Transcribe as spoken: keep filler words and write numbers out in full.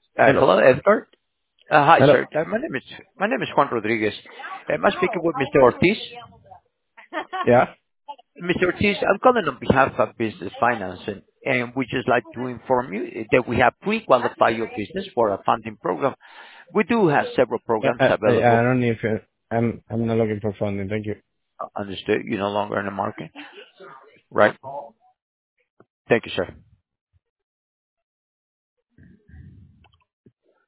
Uh, Hello. Hello, Edgar. Uh, Hi, Hello. sir. Uh, My name is my name is Juan Rodriguez. Am I speaking with Mister Ortiz? Yeah. Mister Ortiz, I'm calling on behalf of Business Finance, and and we just like to inform you that we have pre-qualified your business for a funding program. We do have several Yeah. programs I, I, I available. don't need to. I'm I'm not looking for funding. Thank you. Uh, Understood. You're no longer in the market, right? Thank you, sir.